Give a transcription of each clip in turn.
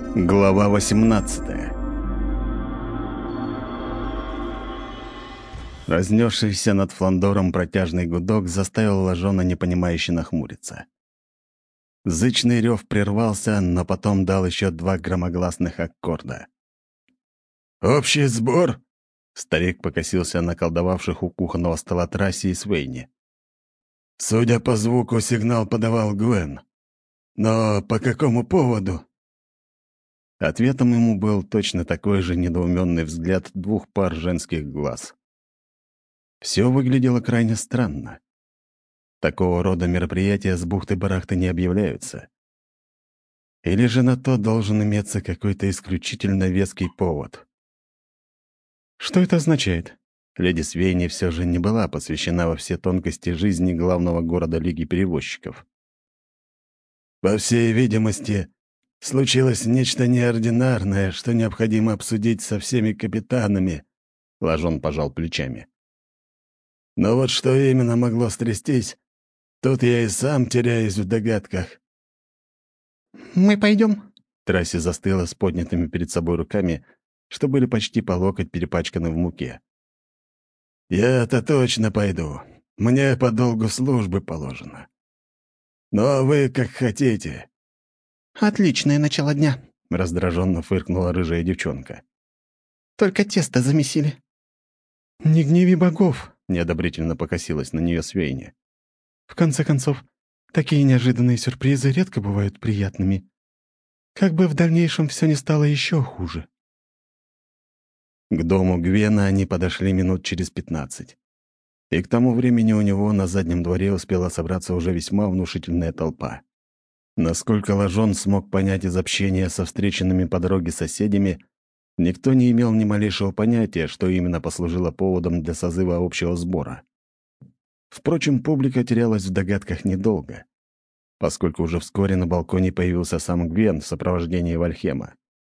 Глава 18. Разнесшийся над Фландором протяжный гудок заставил Лажона непонимающе нахмуриться. Зычный рев прервался, но потом дал еще два громогласных аккорда. «Общий сбор!» — старик покосился на колдовавших у кухонного стола Трасси и Свейни. «Судя по звуку, сигнал подавал Гвен. Но по какому поводу?» Ответом ему был точно такой же недоуменный взгляд двух пар женских глаз. Все выглядело крайне странно. Такого рода мероприятия с бухты-барахты не объявляются. Или же на то должен иметься какой-то исключительно веский повод. Что это означает? Леди Свейни все же не была посвящена во все тонкости жизни главного города Лиги перевозчиков. «По всей видимости, случилось нечто неординарное, что необходимо обсудить со всеми капитанами», — Лажон пожал плечами. «Но вот что именно могло стрястись, тут я и сам теряюсь в догадках». «Мы пойдем?» Трасси застыла с поднятыми перед собой руками, что были почти по локоть перепачканы в муке. «Я-то точно пойду. Мне по долгу службы положено. Но вы как хотите». «Отличное начало дня», — раздраженно фыркнула рыжая девчонка. «Только тесто замесили». «Не гневи богов», — неодобрительно покосилась на нее Свейни. «В конце концов, такие неожиданные сюрпризы редко бывают приятными. Как бы в дальнейшем все не стало еще хуже». К дому Гвена они подошли минут через 15. И к тому времени у него на заднем дворе успела собраться уже весьма внушительная толпа. Насколько Лажон смог понять из общения со встреченными по дороге соседями, никто не имел ни малейшего понятия, что именно послужило поводом для созыва общего сбора. Впрочем, публика терялась в догадках недолго, поскольку уже вскоре на балконе появился сам Гвен в сопровождении Вальхема.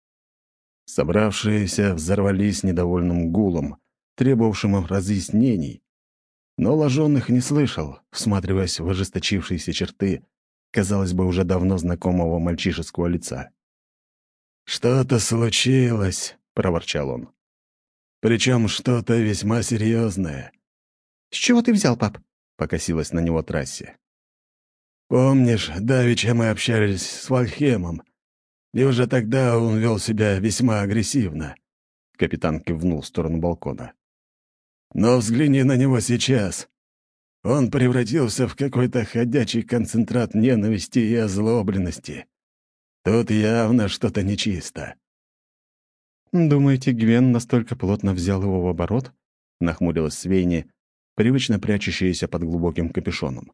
Собравшиеся взорвались недовольным гулом, требовавшим разъяснений, но Лажон их не слышал, всматриваясь в ожесточившиеся черты, казалось бы, уже давно знакомого мальчишеского лица. «Что-то случилось», — проворчал он. «Причем что-то весьма серьезное». «С чего ты взял, пап?» — покосилась на него Трасси. «Помнишь, давеча мы общались с Вальхемом, и уже тогда он вел себя весьма агрессивно», — капитан кивнул в сторону балкона. «Но взгляни на него сейчас. Он превратился в какой-то ходячий концентрат ненависти и озлобленности. Тут явно что-то нечисто». «Думаете, Гвен настолько плотно взял его в оборот?» — нахмурилась Свейни, привычно прячущаяся под глубоким капюшоном.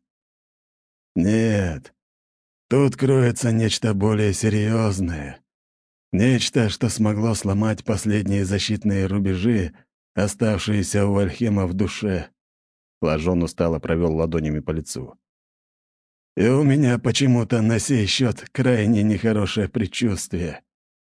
«Нет, тут кроется нечто более серьезное. Нечто, что смогло сломать последние защитные рубежи, оставшиеся у Вальхема в душе». Лажон устало провел ладонями по лицу. «И у меня почему-то на сей счет крайне нехорошее предчувствие».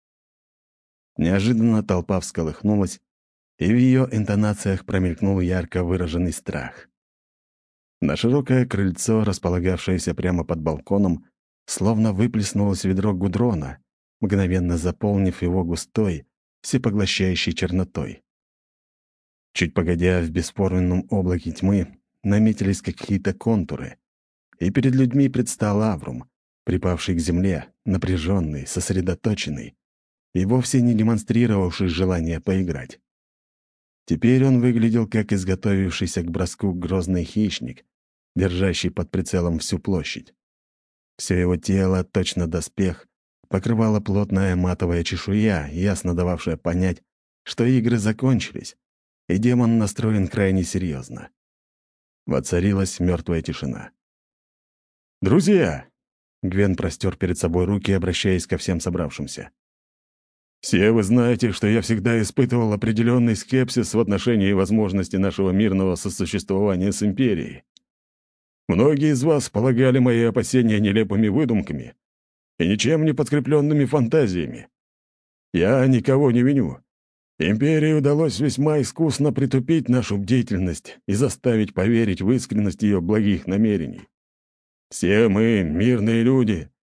Неожиданно толпа всколыхнулась, и в ее интонациях промелькнул ярко выраженный страх. На широкое крыльцо, располагавшееся прямо под балконом, словно выплеснулось ведро гудрона, мгновенно заполнив его густой, всепоглощающей чернотой. Чуть погодя, в бесформенном облаке тьмы наметились какие-то контуры, и перед людьми предстал Аврум, припавший к земле, напряженный, сосредоточенный, и вовсе не демонстрировавший желания поиграть. Теперь он выглядел как изготовившийся к броску грозный хищник, держащий под прицелом всю площадь. Все его тело, точно доспех, покрывала плотная матовая чешуя, ясно дававшая понять, что игры закончились, и демон настроен крайне серьезно. Воцарилась мертвая тишина. «Друзья!» — Гвен простер перед собой руки, обращаясь ко всем собравшимся. «Все вы знаете, что я всегда испытывал определенный скепсис в отношении возможности нашего мирного сосуществования с Империей. Многие из вас полагали мои опасения нелепыми выдумками и ничем не подкрепленными фантазиями. Я никого не виню. Империи удалось весьма искусно притупить нашу бдительность и заставить поверить в искренность ее благих намерений. Все мы — мирные люди,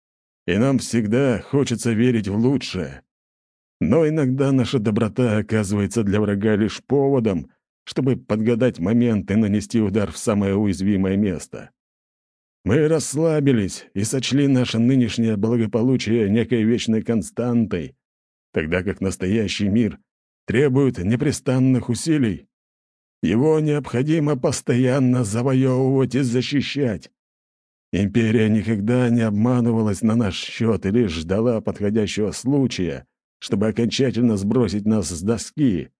и нам всегда хочется верить в лучшее. Но иногда наша доброта оказывается для врага лишь поводом, чтобы подгадать момент и нанести удар в самое уязвимое место. Мы расслабились и сочли наше нынешнее благополучие некой вечной константой, тогда как настоящий мир требует непрестанных усилий. Его необходимо постоянно завоевывать и защищать. Империя никогда не обманывалась на наш счет и лишь ждала подходящего случая, чтобы окончательно сбросить нас с доски.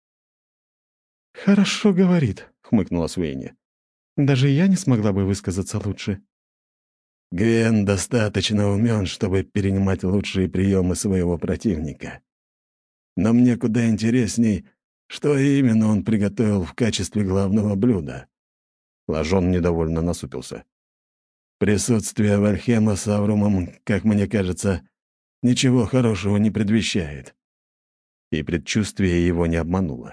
«Хорошо говорит», — хмыкнула Свейни. «Даже я не смогла бы высказаться лучше». Гвен достаточно умен, чтобы перенимать лучшие приемы своего противника. Но мне куда интересней, что именно он приготовил в качестве главного блюда. Лажон недовольно насупился. Присутствие Вальхема с Аврумом, как мне кажется, ничего хорошего не предвещает. И предчувствие его не обмануло.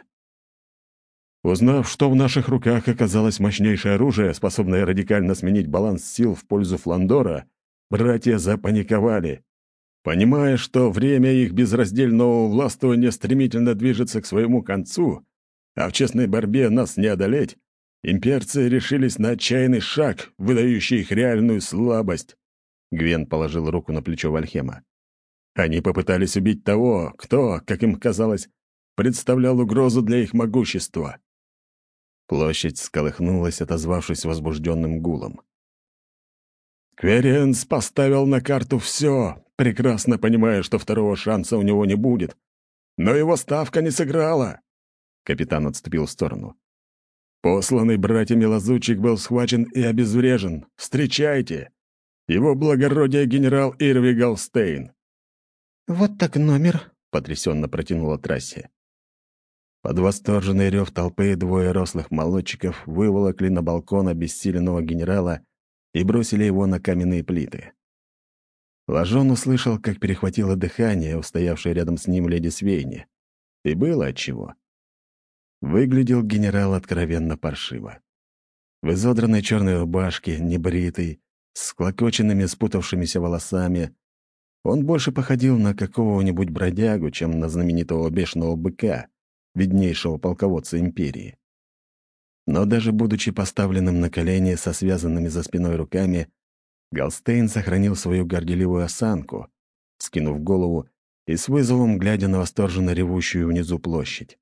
Узнав, что в наших руках оказалось мощнейшее оружие, способное радикально сменить баланс сил в пользу Фландора, братья запаниковали. Понимая, что время их безраздельного властвования стремительно движется к своему концу, а в честной борьбе нас не одолеть, имперцы решились на отчаянный шаг, выдающий их реальную слабость. Гвен положил руку на плечо Вальхема. Они попытались убить того, кто, как им казалось, представлял угрозу для их могущества. Площадь всколыхнулась, отозвавшись возбужденным гулом. Кверенс поставил на карту все, прекрасно понимая, что второго шанса у него не будет. Но его ставка не сыграла. Капитан отступил в сторону. Посланный братьями лазутчик был схвачен и обезврежен. Встречайте! Его благородие генерал Ирви Галстейн. «Вот так номер», — потрясенно протянула Трасси. Под восторженный рев толпы двое рослых молодчиков выволокли на балкон обессиленного генерала и бросили его на каменные плиты. Лажон услышал, как перехватило дыхание устоявшей рядом с ним леди Свейни. И было отчего. Выглядел генерал откровенно паршиво. В изодранной черной рубашке, небритый, с склокоченными спутавшимися волосами, он больше походил на какого-нибудь бродягу, чем на знаменитого бешеного быка, виднейшего полководца империи. Но даже будучи поставленным на колени со связанными за спиной руками, Галстейн сохранил свою горделивую осанку, скинув голову и с вызовом глядя на восторженно ревущую внизу площадь.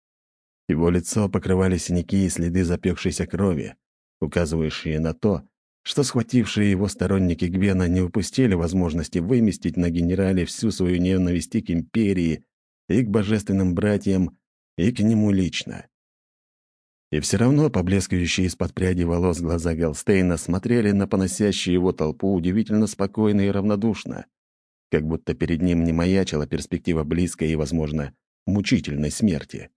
Его лицо покрывали синяки и следы запекшейся крови, указывающие на то, что схватившие его сторонники Гвена не упустили возможности выместить на генерале всю свою ненависть и к империи, и к божественным братьям, и к нему лично. И все равно поблескивающие из-под пряди волос глаза Галстейна смотрели на поносящую его толпу удивительно спокойно и равнодушно, как будто перед ним не маячила перспектива близкой и, возможно, мучительной смерти.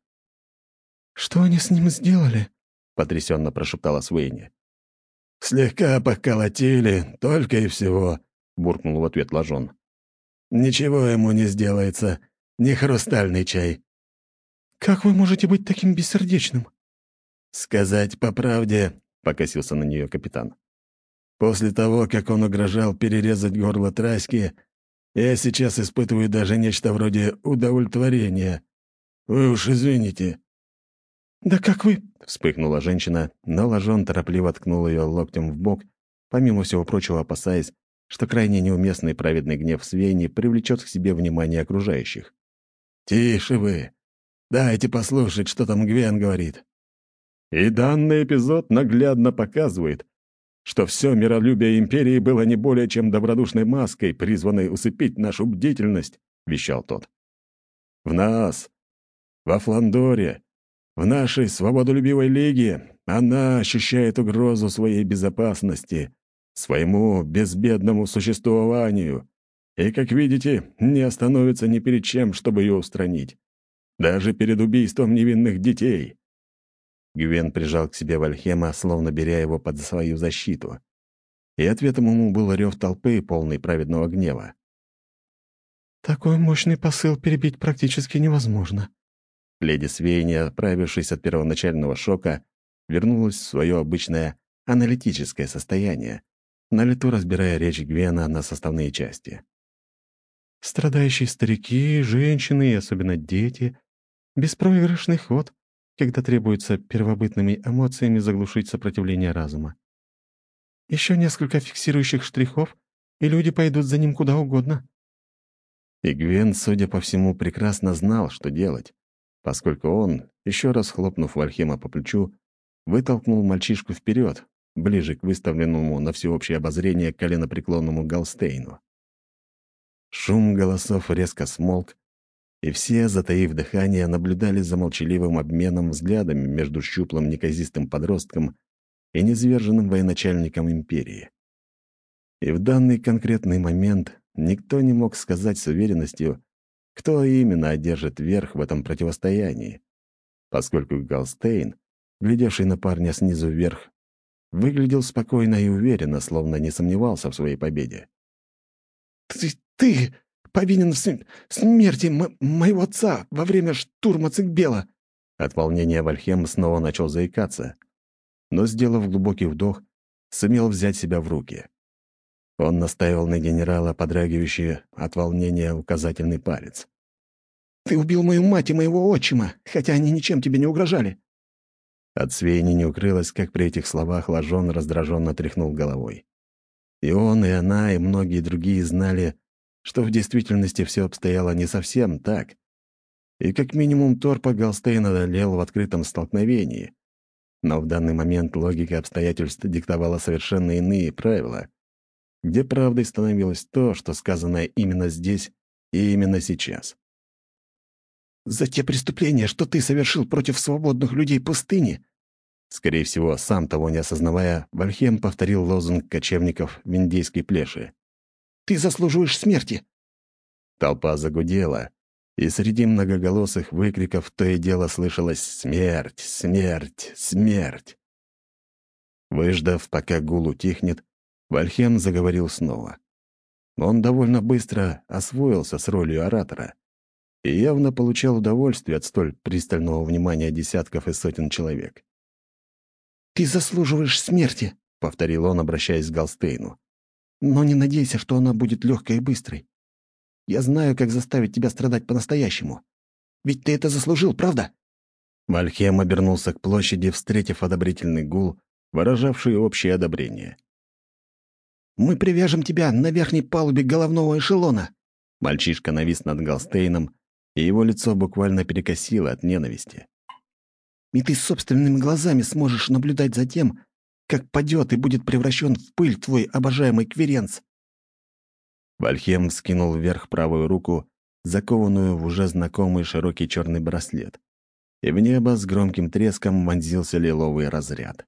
«Что они с ним сделали?» — потрясенно прошептала Свейни. «Слегка поколотили, только и всего», — буркнул в ответ Лажон. «Ничего ему не сделается, не хрустальный чай». «Как вы можете быть таким бессердечным?» «Сказать по правде», — покосился на нее капитан. «После того, как он угрожал перерезать горло Траськи, я сейчас испытываю даже нечто вроде удовлетворения. Вы уж извините». «Да как вы...» — вспыхнула женщина, но Лажон торопливо ткнул ее локтем в бок, помимо всего прочего опасаясь, что крайне неуместный праведный гнев Свейни привлечет к себе внимание окружающих. «Тише вы! Дайте послушать, что там Гвен говорит». И данный эпизод наглядно показывает, что все миролюбие империи было не более чем добродушной маской, призванной усыпить нашу бдительность, — вещал тот. В нас, во Фландоре, в нашей свободолюбивой лиге она ощущает угрозу своей безопасности, своему безбедному существованию, и, как видите, не остановится ни перед чем, чтобы ее устранить. Даже перед убийством невинных детей. Гвен прижал к себе Вальхема, словно беря его под свою защиту. И ответом ему был рев толпы, полный праведного гнева. «Такой мощный посыл перебить практически невозможно». Леди Свейни, оправившись от первоначального шока, вернулась в свое обычное аналитическое состояние, на лету разбирая речь Гвена на составные части. Страдающие старики, женщины и особенно дети — беспроигрышный ход, когда требуется первобытными эмоциями заглушить сопротивление разума. Еще несколько фиксирующих штрихов, и люди пойдут за ним куда угодно. И Гвен, судя по всему, прекрасно знал, что делать, поскольку он, еще раз хлопнув Вальхема по плечу, вытолкнул мальчишку вперед, ближе к выставленному на всеобщее обозрение коленопреклонному Галстейну. Шум голосов резко смолк, и все, затаив дыхание, наблюдали за молчаливым обменом взглядами между щуплым неказистым подростком и низверженным военачальником империи. И в данный конкретный момент никто не мог сказать с уверенностью, кто именно одержит верх в этом противостоянии, поскольку Галстейн, глядевший на парня снизу вверх, выглядел спокойно и уверенно, словно не сомневался в своей победе. Ты повинен в смерти моего отца во время штурма Цикбела!» От волнения Вальхем снова начал заикаться, но, сделав глубокий вдох, сумел взять себя в руки. Он наставил на генерала подрагивающий от волнения указательный палец. «Ты убил мою мать и моего отчима, хотя они ничем тебе не угрожали!» От Свейни не укрылось, как при этих словах Лажон раздраженно тряхнул головой. И он, и она, и многие другие знали, что в действительности все обстояло не совсем так. И как минимум Торпа Галстейн одолел в открытом столкновении. Но в данный момент логика обстоятельств диктовала совершенно иные правила, где правдой становилось то, что сказанное именно здесь и именно сейчас. «За те преступления, что ты совершил против свободных людей пустыни!» Скорее всего, сам того не осознавая, Вальхем повторил лозунг кочевников в индейской плеши. «Ты заслуживаешь смерти!» Толпа загудела, и среди многоголосых выкриков то и дело слышалось «Смерть! Смерть! Смерть!». Выждав, пока гул утихнет, Вальхем заговорил снова. Он довольно быстро освоился с ролью оратора и явно получал удовольствие от столь пристального внимания десятков и сотен человек. «Ты заслуживаешь смерти», — повторил он, обращаясь к Галстейну. «Но не надейся, что она будет легкой и быстрой. Я знаю, как заставить тебя страдать по-настоящему. Ведь ты это заслужил, правда?» Вальхем обернулся к площади, встретив одобрительный гул, выражавший общее одобрение. «Мы привяжем тебя на верхней палубе головного эшелона». Мальчишка навис над Галстейном, и его лицо буквально перекосило от ненависти. «И ты собственными глазами сможешь наблюдать за тем, как падет и будет превращен в пыль твой обожаемый Кверенц». Вальхем скинул вверх правую руку, закованную в уже знакомый широкий черный браслет, и в небо с громким треском вонзился лиловый разряд.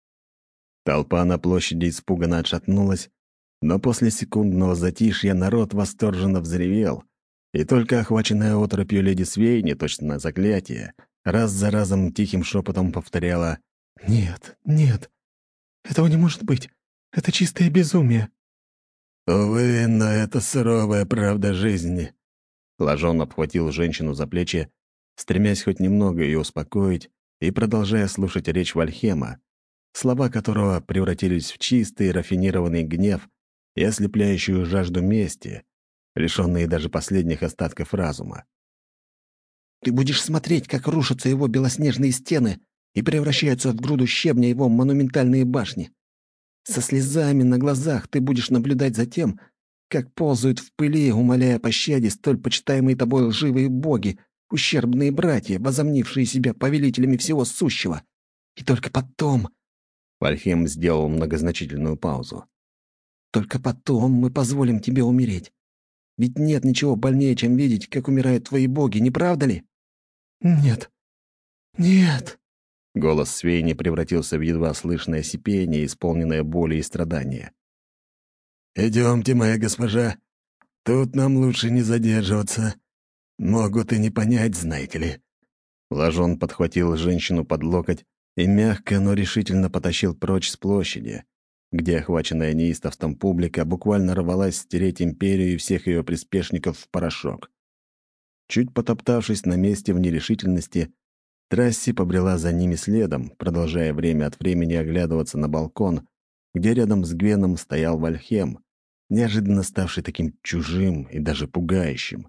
Толпа на площади испуганно отшатнулась, но после секундного затишья народ восторженно взревел, и только охваченная оторопью леди Свейни, точно на заклятие, раз за разом тихим шепотом повторяла «Нет, нет, этого не может быть. Это чистое безумие». «Увы, но это суровая правда жизни». Лажон обхватил женщину за плечи, стремясь хоть немного ее успокоить и продолжая слушать речь Вальхема, слова которого превратились в чистый рафинированный гнев и ослепляющую жажду мести, лишенные даже последних остатков разума. «Ты будешь смотреть, как рушатся его белоснежные стены и превращаются в груду щебня его монументальные башни. Со слезами на глазах ты будешь наблюдать за тем, как ползают в пыли, умоляя о пощаде столь почитаемые тобой лживые боги, ущербные братья, возомнившие себя повелителями всего сущего. И только потом...» Вальхем сделал многозначительную паузу. «Только потом мы позволим тебе умереть. Ведь нет ничего больнее, чем видеть, как умирают твои боги, не правда ли?» «Нет. Нет!» Голос Свейни превратился в едва слышное сипение, исполненное боли и страдания. «Идемте, моя госпожа. Тут нам лучше не задерживаться. Могут и не понять, знаете ли». Лажон подхватил женщину под локоть и мягко, но решительно потащил прочь с площади, где охваченная неистовством публика буквально рвалась стереть империю и всех ее приспешников в порошок. Чуть потоптавшись на месте в нерешительности, Трасси побрела за ними следом, продолжая время от времени оглядываться на балкон, где рядом с Гвеном стоял Вальхем, неожиданно ставший таким чужим и даже пугающим.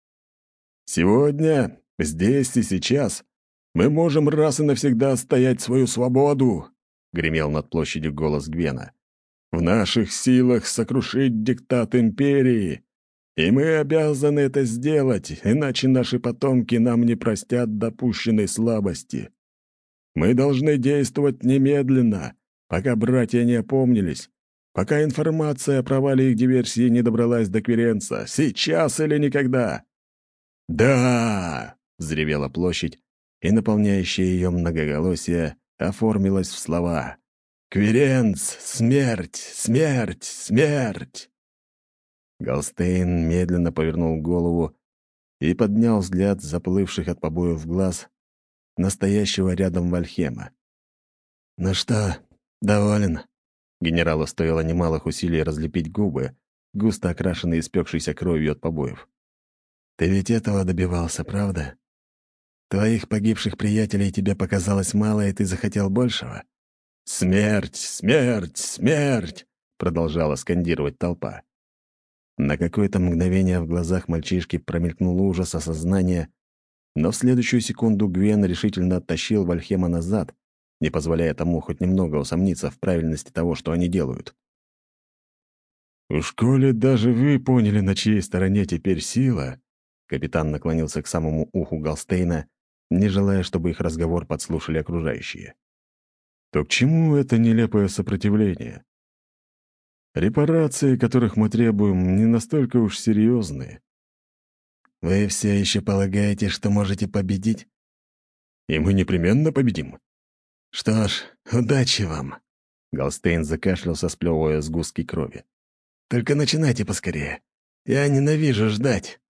«Сегодня, здесь и сейчас мы можем раз и навсегда отстоять свою свободу», — гремел над площадью голос Гвена. «В наших силах сокрушить диктат империи, и мы обязаны это сделать, иначе наши потомки нам не простят допущенной слабости. Мы должны действовать немедленно, пока братья не опомнились, пока информация о провале их диверсии не добралась до Кверенца. Сейчас или никогда!» «Да!» — взревела площадь, и наполняющее ее многоголосие оформилось в слова: «Кверенц! Смерть! Смерть! Смерть!» Галстейн медленно повернул голову и поднял взгляд заплывших от побоев глаз настоящего рядом Вальхема. «Ну что, доволен?» Генералу стоило немалых усилий разлепить губы, густо окрашенные испекшейся кровью от побоев. «Ты ведь этого добивался, правда? Твоих погибших приятелей тебе показалось мало, и ты захотел большего?» «Смерть! Смерть! Смерть!» — продолжала скандировать толпа. На какое-то мгновение в глазах мальчишки промелькнул ужас осознания, но в следующую секунду Гвен решительно оттащил Вальхема назад, не позволяя тому хоть немного усомниться в правильности того, что они делают. «В школе даже вы поняли, на чьей стороне теперь сила», — капитан наклонился к самому уху Галстейна, не желая, чтобы их разговор подслушали окружающие. «То к чему это нелепое сопротивление? Репарации, которых мы требуем, не настолько уж серьезные. Вы все еще полагаете, что можете победить? И мы непременно победим». Что ж, удачи вам. Галстейн закашлялся, сплевывая сгустки крови. Только начинайте поскорее. Я ненавижу ждать.